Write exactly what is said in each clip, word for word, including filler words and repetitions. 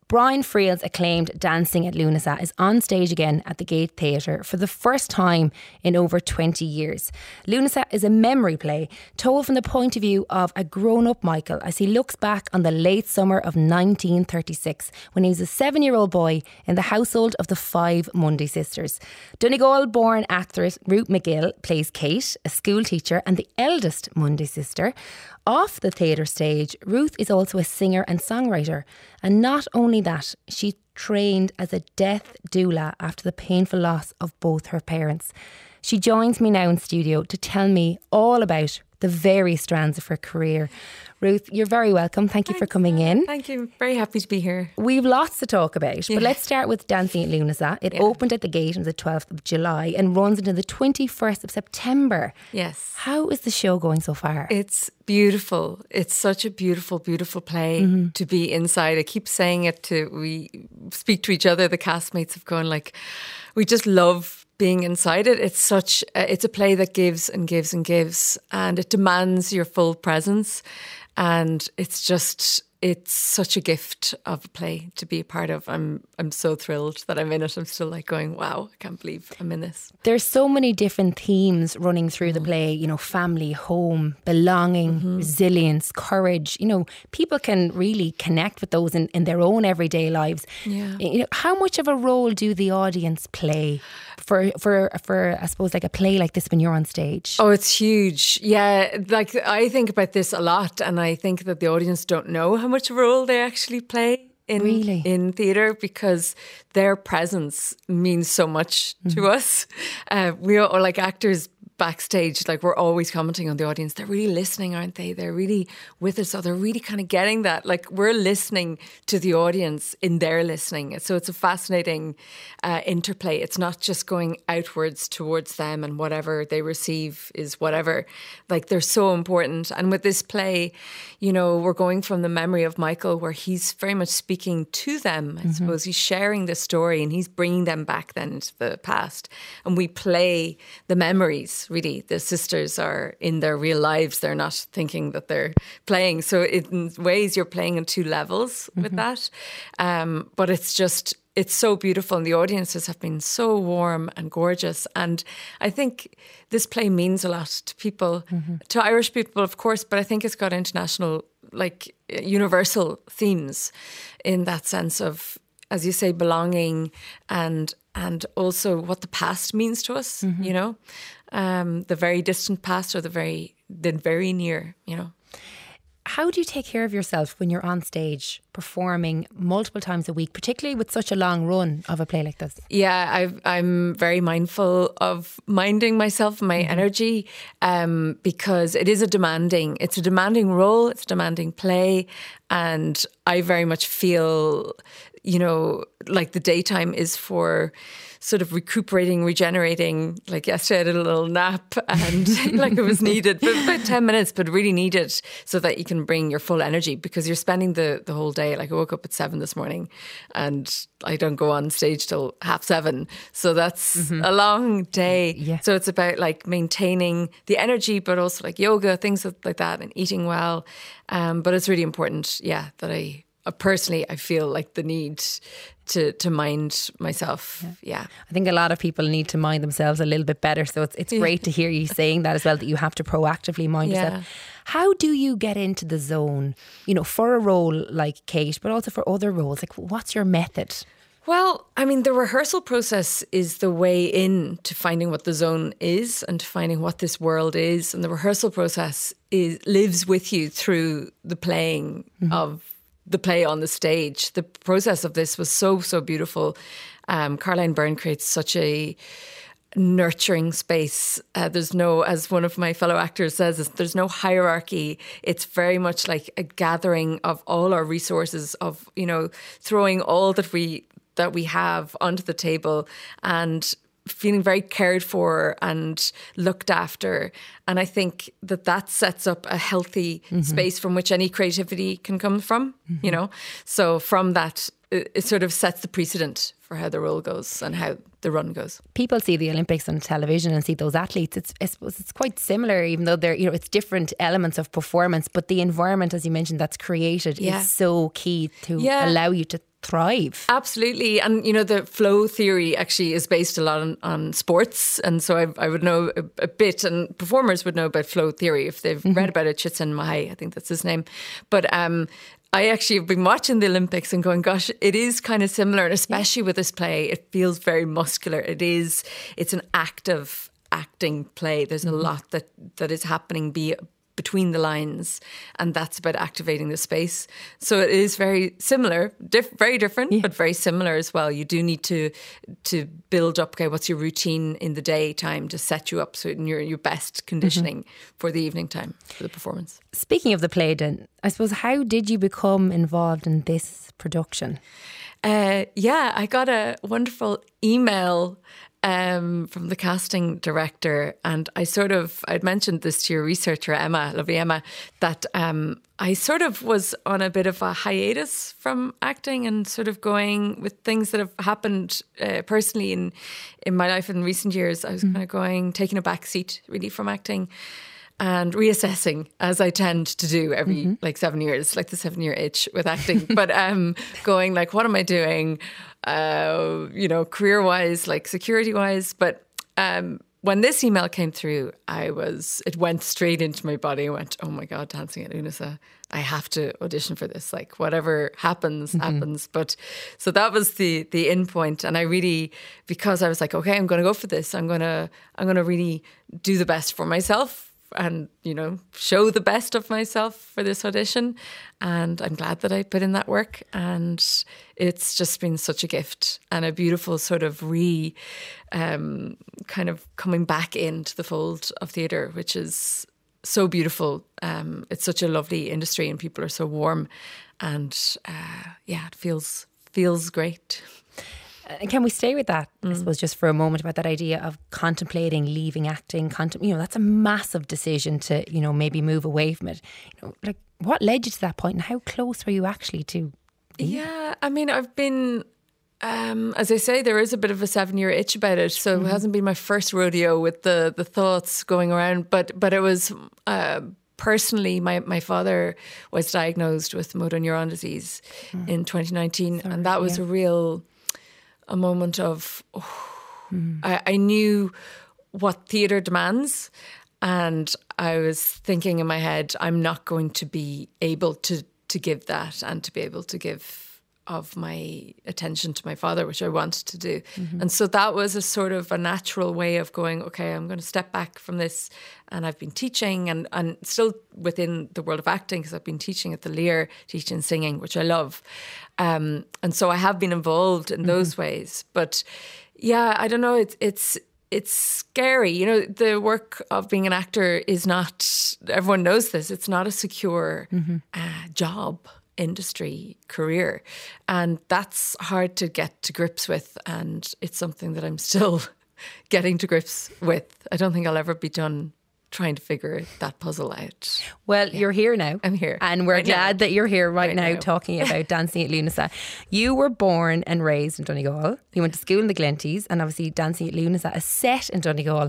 Brian Friel's acclaimed Dancing at Lunasa is on stage again at the Gate Theatre for the first time in over twenty years. Lunasa is a memory play told from the point of view of a grown-up Michael as he looks back on the late summer of nineteen thirty-six when he was a seven-year-old boy in the household of the five Mundy sisters. Donegal-born actress Ruth McGill plays Kate, a school teacher and the eldest Mundy sister. Off the theatre stage, Ruth is also a singer and songwriter. And not only that, she trained as a death doula after the painful loss of both her parents. She joins me now in studio to tell me all about the various strands of her career. Ruth, you're very welcome. Thank you Thanks, for coming in. Thank you. Very happy to be here. We've lots to talk about, Yeah. but let's start with Dancing at Lunasa. It Yeah. opened at the Gate on the twelfth of July and runs into the twenty-first of September. Yes. How is the show going so far? It's beautiful. It's such a beautiful, beautiful play Mm-hmm. to be inside. I keep saying it to, we speak to each other, the castmates of going like, we just love being inside it. It's such, a, it's a play that gives and gives and gives, and it demands your full presence. And it's just, it's such a gift of a play to be a part of. I'm I'm so thrilled that I'm in it. I'm still like going, wow, I can't believe I'm in this. There's so many different themes running through the play, you know, family, home, belonging, Mm-hmm. resilience, courage. You know, people can really connect with those in, in their own everyday lives. Yeah. You know, how much of a role do the audience play for, for, for I suppose, like a play like this when you're on stage? Oh, it's huge. Yeah, like I think about this a lot, and I think that the audience don't know how much role they actually play in Really? in theatre, because their presence means so much Mm-hmm. to us. Uh, we are, or like actors backstage, like we're always commenting on the audience. They're really listening, aren't they? They're really with us. So they're really kind of getting that. Like we're listening to the audience in their listening. So it's a fascinating uh, interplay. It's not just going outwards towards them and whatever they receive is whatever. Like they're so important. And with this play, you know, we're going from the memory of Michael where he's very much speaking to them. I mm-hmm. suppose he's sharing the story and he's bringing them back then into the past. And we play the memories. Really, the sisters are in their real lives. They're not thinking that they're playing. So in ways, you're playing on two levels with mm-hmm. that. Um, but it's just, it's so beautiful. And the audiences have been so warm and gorgeous. And I think this play means a lot to people, mm-hmm. to Irish people, of course, but I think it's got international, like universal themes in that sense of, as you say, belonging and and also what the past means to us, mm-hmm. you know, um, the very distant past or the very the very near, you know. How do you take care of yourself when you're on stage performing multiple times a week, particularly with such a long run of a play like this? Yeah, I've, I'm very mindful of minding myself and my mm-hmm. energy um, because it is a demanding, it's a demanding role, it's a demanding play, and I very much feel, you know, like the daytime is for sort of recuperating, regenerating. Like yesterday I did a little nap and like it was needed, but about ten minutes, but really needed so that you can bring your full energy because you're spending the, the whole day. Like I woke up at seven this morning and I don't go on stage till half seven. So that's mm-hmm. a long day. Yeah. So it's about like maintaining the energy, but also like yoga, things like that, and eating well. Um, but it's really important, yeah, that I, Uh, personally, I feel like the need to to mind myself. Yeah. yeah. I think a lot of people need to mind themselves a little bit better. So it's it's yeah. great to hear you saying that as well, that you have to proactively mind yeah. yourself. How do you get into the zone, you know, for a role like Kate, but also for other roles? Like, what's your method? Well, I mean, the rehearsal process is the way in to finding what the zone is and to finding what this world is. And the rehearsal process is lives with you through the playing mm-hmm. of the play on the stage. The process of this was so, so beautiful. Um, Caroline Byrne creates such a nurturing space. Uh, there's no, as one of my fellow actors says, there's no hierarchy. It's very much like a gathering of all our resources, of, you know, throwing all that we that we have onto the table and feeling very cared for and looked after. And I think that that sets up a healthy mm-hmm. space from which any creativity can come from, mm-hmm. you know. So from that, it, it sort of sets the precedent for how the role goes and how the run goes. People see the Olympics on television and see those athletes. It's, I suppose it's quite similar, even though they're, you know, it's different elements of performance, but the environment, as you mentioned, that's created yeah. is so key to yeah. allow you to thrive. Absolutely. And, you know, the flow theory actually is based a lot on, on sports. And so I, I would know a, a bit, and performers would know about flow theory if they've mm-hmm. read about it. Csikszentmihalyi, I think that's his name. But um, I actually have been watching the Olympics and going, gosh, it is kind of similar. And especially yeah. with this play, it feels very muscular. It is, it's an active acting play. There's mm-hmm. a lot that, that is happening be between the lines, and that's about activating the space. So it is very similar, diff- very different, yeah. but very similar as well. You do need to to build up, okay, what's your routine in the daytime to set you up so in your, your best conditioning mm-hmm. for the evening time, for the performance. Speaking of the play then, I suppose, how did you become involved in this production? Uh, yeah, I got a wonderful email Um, from the casting director, and I sort of, I'd mentioned this to your researcher, Emma, lovely Emma, that um, I sort of was on a bit of a hiatus from acting and sort of going with things that have happened uh, personally in, in my life in recent years. I was mm. kind of going, taking a back seat really from acting and reassessing, as I tend to do every mm-hmm. like seven years, like the seven year itch with acting, but um, going like, what am I doing? Uh, you know, career wise, like security wise. But um, when this email came through, I was, it went straight into my body. I went, oh my God, Dancing at Lughnasa, I have to audition for this. Like whatever happens, mm-hmm. happens. But so that was the the in point. And I really, because I was like, okay, I'm going to go for this. I'm going to, I'm going to really do the best for myself and, you know, show the best of myself for this audition. And I'm glad that I put in that work. And it's just been such a gift and a beautiful sort of re, um, kind of coming back into the fold of theatre, which is so beautiful. Um, it's such a lovely industry and people are so warm. And uh, yeah, it feels feels great. And can we stay with that, mm. I suppose, just for a moment, about that idea of contemplating leaving acting? Contem- you know, that's a massive decision to, you know, maybe move away from it. You know, like, what led you to that point, and how close were you actually to? Yeah, I mean, I've been, um, as I say, there is a bit of a seven-year itch about it. So mm. it hasn't been my first rodeo with the the thoughts going around, but but it was. Uh, Personally, my, my father was diagnosed with motor neuron disease mm. in twenty nineteen, Sorry, and that was yeah. a real. a moment of, oh, mm. I, I knew what theatre demands, and I was thinking in my head, I'm not going to be able to, to give that and to be able to give of my attention to my father, which I wanted to do. Mm-hmm. And so that was a sort of a natural way of going, okay, I'm going to step back from this. And I've been teaching and, and still within the world of acting, because I've been teaching at the Lear, teaching singing, which I love. Um, and so I have been involved in those mm-hmm. ways. But yeah, I don't know, it's it's it's scary. You know, the work of being an actor is not, everyone knows this, it's not a secure mm-hmm. uh, job, industry, career. And that's hard to get to grips with. And it's something that I'm still getting to grips with. I don't think I'll ever be done trying to figure that puzzle out. Well, yeah. You're here now. I'm here. And we're right glad now. that you're here right, right now, now talking about Dancing at Lughnasa. You were born and raised in Donegal. You went to school in the Glenties, and obviously Dancing at Lughnasa is set in Donegal.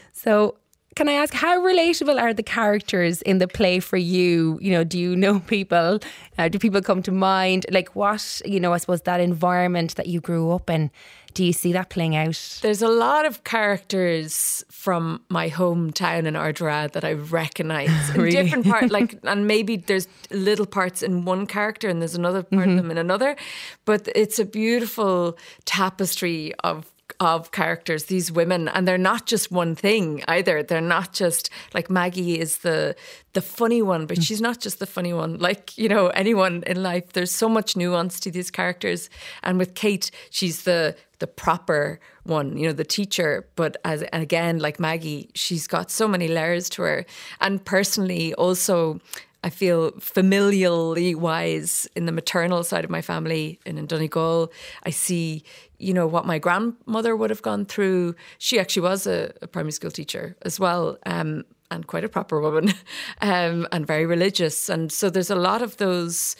So can I ask, how relatable are the characters in the play for you? You know, do you know people? Uh, do people come to mind? Like what, you know, I suppose that environment that you grew up in, do you see that playing out? There's a lot of characters from my hometown in Ardra that I recognise in Really? different parts. Like, and maybe there's little parts in one character and there's another part mm-hmm. of them in another. But it's a beautiful tapestry of of characters, these women, and they're not just one thing either. They're not just like Maggie is the the funny one, but she's not just the funny one. Like, you know, anyone in life, there's so much nuance to these characters. And with Kate, she's the the proper one, you know, the teacher. But as and again, like Maggie, she's got so many layers to her. And personally, also, I feel familially wise in the maternal side of my family and in Donegal. I see, you know, what my grandmother would have gone through. She actually was a, a primary school teacher as well, um, and quite a proper woman, um, and very religious. And so there's a lot of those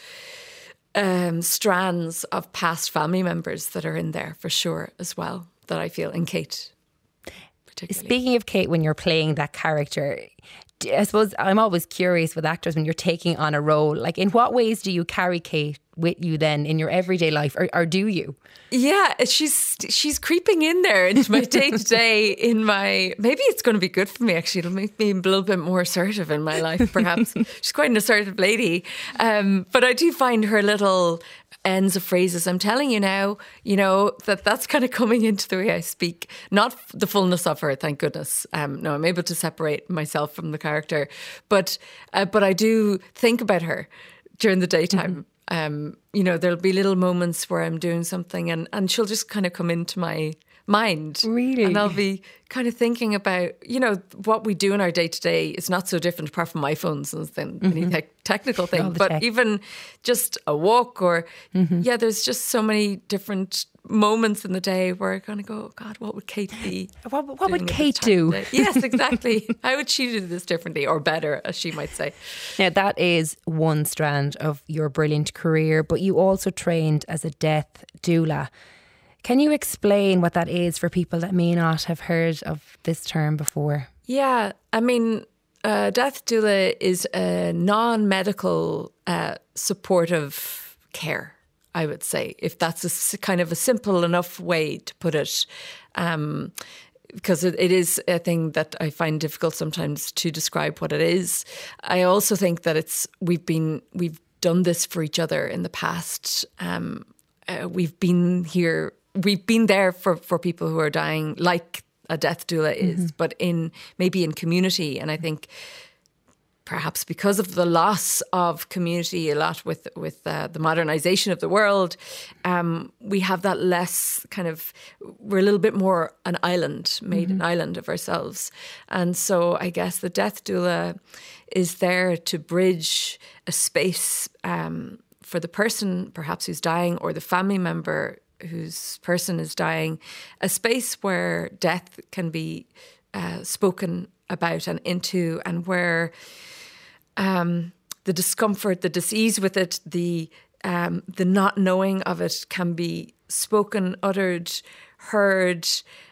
um, strands of past family members that are in there for sure as well, that I feel in Kate particularly. Speaking of Kate, when you're playing that character, I suppose I'm always curious with actors when you're taking on a role, like in what ways do you carry Kate with you then in your everyday life, or, or do you? Yeah, she's she's creeping in there into my day to day. In my maybe it's going to be good for me. Actually, it'll make me a little bit more assertive in my life. Perhaps she's quite an assertive lady, um, but I do find her little ends of phrases. I'm telling you now, you know that that's kind of coming into the way I speak. Not the fullness of her, thank goodness. Um, no, I'm able to separate myself from the character, but uh, but I do think about her during the daytime. Mm-hmm. Um, you know, there'll be little moments where I'm doing something and, and she'll just kind of come into my mind. Really? And I'll be kind of thinking about, you know, what we do in our day to day is not so different apart from iPhones and then mm-hmm. any te- technical thing. But tech. Even just a walk or, mm-hmm. yeah, there's just so many different moments in the day where I kind of go, oh God, what would Kate be? What, what would Kate do? Yes, exactly. How would she do this differently or better, as she might say? Now, that is one strand of your brilliant career, but you also trained as a death doula. Can you explain what that is for people that may not have heard of this term before? Yeah, I mean, uh, death doula is a non-medical uh, supportive care, I would say, if that's a kind of a simple enough way to put it. Um, because it, it is a thing that I find difficult sometimes to describe what it is. I also think that it's we've been we've done this for each other in the past. Um, uh, we've been here. We've been there for, for people who are dying, like a death doula is, mm-hmm. but in maybe in community. And I think perhaps because of the loss of community a lot with with uh, the modernization of the world, um, we have that less kind of, we're a little bit more an island, made mm-hmm. an island of ourselves. And so I guess the death doula is there to bridge a space um, for the person perhaps who's dying or the family member whose person is dying, a space where death can be uh, spoken about and into, and where um, the discomfort, the disease with it, the um, the not knowing of it can be spoken, uttered, heard.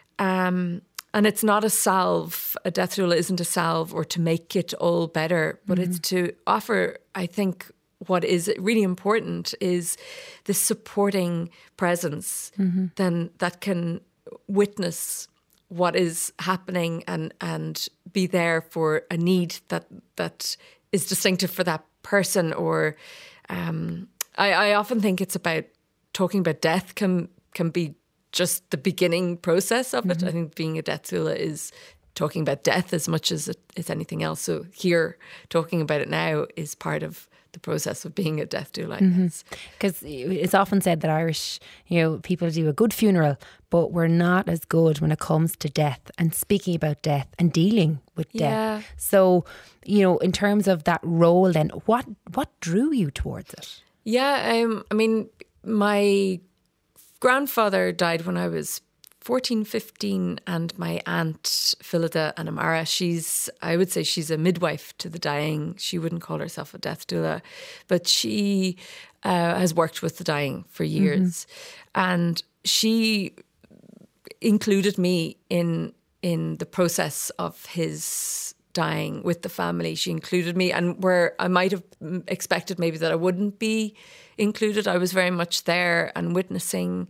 Um, and it's not a salve. A death doula isn't a salve or to make it all better, but mm-hmm. it's to offer, I think, what is really important is the supporting presence mm-hmm. then that can witness what is happening and and be there for a need that that is distinctive for that person. Or um, I, I often think it's about talking about death can can be just the beginning process of mm-hmm. it. I think being a death doula is talking about death as much as it is anything else. So here, talking about it now is part of the process of being a death doula, I guess. Because mm-hmm. it's often said that Irish, you know, people do a good funeral, but we're not as good when it comes to death and speaking about death and dealing with death. Yeah. So, you know, in terms of that role then, what what drew you towards it? Yeah, um, I mean, my grandfather died when I was fourteen, fifteen, and my aunt Philida and Amara, she's, I would say she's a midwife to the dying. She wouldn't call herself a death doula, but she uh, has worked with the dying for years. Mm-hmm. And she included me in in the process of his dying with the family. She included me, and where I might have expected maybe that I wouldn't be included, I was very much there and witnessing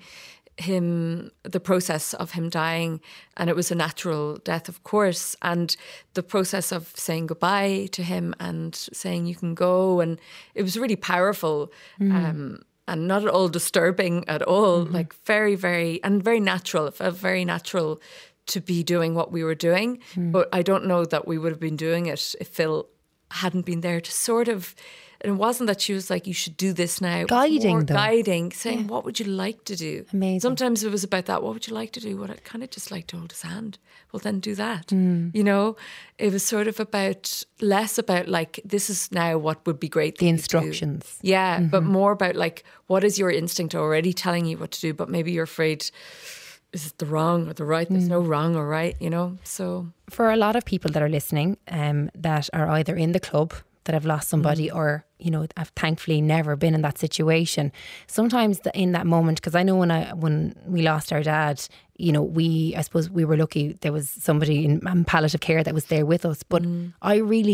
him, the process of him dying. And it was a natural death, of course, and the process of saying goodbye to him and saying you can go, and it was really powerful. Mm. Um, and not at all disturbing at all, mm-hmm. like very, very, and very natural. It felt very natural to be doing what we were doing. Mm. But I don't know that we would have been doing it if Phil hadn't been there to sort of, and it wasn't that she was like, you should do this now. Guiding them. Guiding, saying, yeah. What would you like to do? Amazing. Sometimes it was about that. What would you like to do? Well, I'd kind of just like to hold his hand. Well, then do that. Mm. You know, it was sort of about, less about like, this is now what would be great. The instructions. Do. Yeah, mm-hmm. but more about like, what is your instinct already telling you what to do? But maybe you're afraid, is it the wrong or the right? There's mm. no wrong or right, you know? So for a lot of people that are listening, um, that are either in the club, that have lost somebody mm. or, you know, I've thankfully never been in that situation. Sometimes the, in that moment, because I know when I when we lost our dad, you know, we, I suppose we were lucky there was somebody in, in palliative care that was there with us. But mm. I really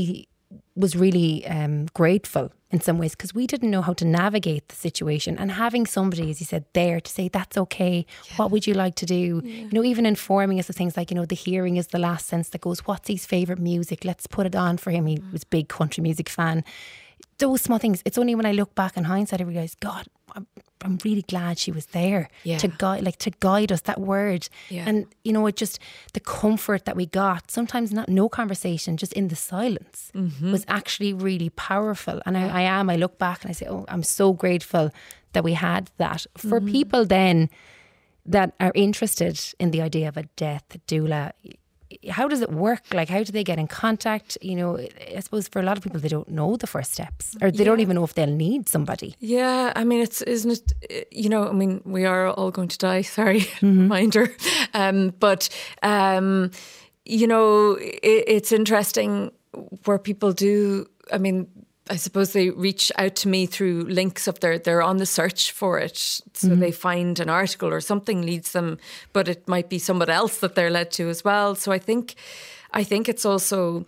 was really um, grateful in some ways, because we didn't know how to navigate the situation, and having somebody, as you said, there to say that's okay, yeah. what would you like to do, yeah. you know, even informing us of things like, you know, the hearing is the last sense that goes, what's his favourite music, let's put it on for him. He was a big country music fan. Those small things, it's only when I look back in hindsight I realise, God, I'm, I'm really glad she was there yeah. to guide, like to guide us, that word. Yeah. And you know, it just, the comfort that we got, sometimes not no conversation, just in the silence, mm-hmm. was actually really powerful. And I, I am, I look back and I say, oh, I'm so grateful that we had that. For mm-hmm. people then that are interested in the idea of a death doula, how does it work? Like, how do they get in contact? You know, I suppose for a lot of people, they don't know the first steps, or they yeah. don't even know if they'll need somebody. Yeah, I mean, it's, isn't it, you know, I mean, we are all going to die, sorry, mm-hmm. reminder. Um, but, um, you know, it, it's interesting where people do, I mean, I suppose they reach out to me through links of their, they're on the search for it. So mm-hmm. they find an article or something leads them, but it might be someone else that they're led to as well. So I think, I think it's also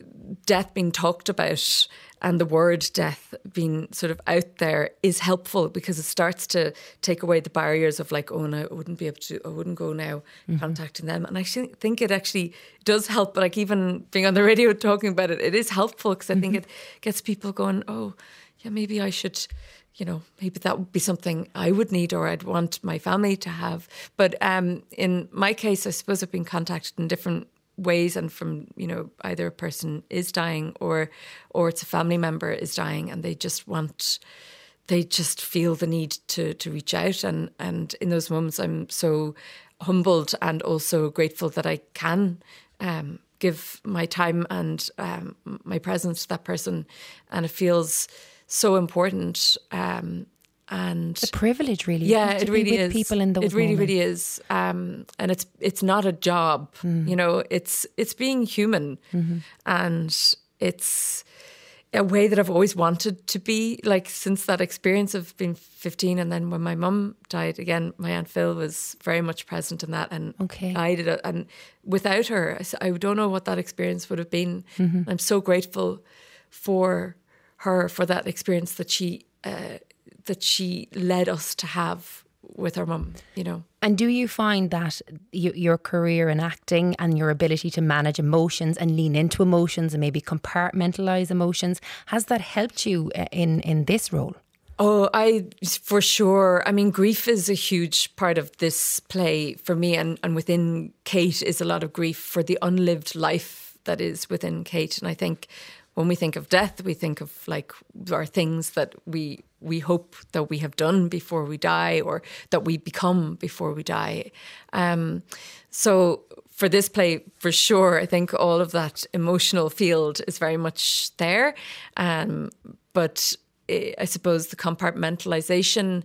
death being talked about, and the word death being sort of out there is helpful, because it starts to take away the barriers of like, oh no, I wouldn't be able to, I wouldn't go now mm-hmm. contacting them. And I think it actually does help. But like, even being on the radio talking about it, it is helpful, because I mm-hmm. think it gets people going, oh yeah, maybe I should, you know, maybe that would be something I would need, or I'd want my family to have. But um, in my case, I suppose I've been contacted in different ways, and from, you know, either a person is dying or or it's a family member is dying, and they just want, they just feel the need to to reach out, and and in those moments I'm so humbled and also grateful that I can um, give my time and um, my presence to that person, and it feels so important. Um, And the privilege, really, yeah, to it really be with is. People in those it really, moments. really is. Um, and it's it's not a job, mm. you know. It's it's being human, mm-hmm. and it's a way that I've always wanted to be. Like, since that experience of being fifteen, and then when my mum died again, my Aunt Phil was very much present in that, and okay. guided it. And without her, I, I don't know what that experience would have been. Mm-hmm. I'm so grateful for her, for that experience that she. Uh, that she led us to have with her mum, you know. And do you find that y- your career in acting and your ability to manage emotions and lean into emotions and maybe compartmentalise emotions, has that helped you in, in this role? Oh, I, for sure. I mean, grief is a huge part of this play for me, and, and within Kate is a lot of grief for the unlived life that is within Kate. And I think when we think of death, we think of like our things that we we hope that we have done before we die, or that we become before we die. Um, so for this play, for sure, I think all of that emotional field is very much there. Um, but I suppose the compartmentalization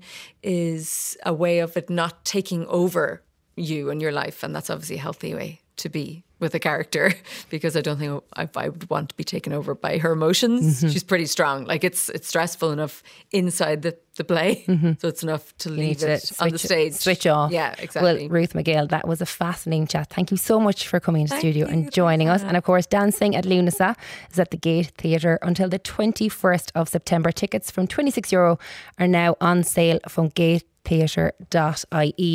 is a way of it not taking over you and your life. And that's obviously a healthy way to be with a character, because I don't think I, I would want to be taken over by her emotions. Mm-hmm. She's pretty strong. Like, it's it's stressful enough inside the, the play, mm-hmm. so it's enough to you leave it to on the stage. Switch off. Yeah, exactly. Well, Ruth McGill, that was a fascinating chat. Thank you so much for coming into the studio you. and joining us. And of course, Dancing at Lunasa is at the Gate Theatre until the twenty-first of September. Tickets from twenty-six euro are now on sale from gate theatre dot I E.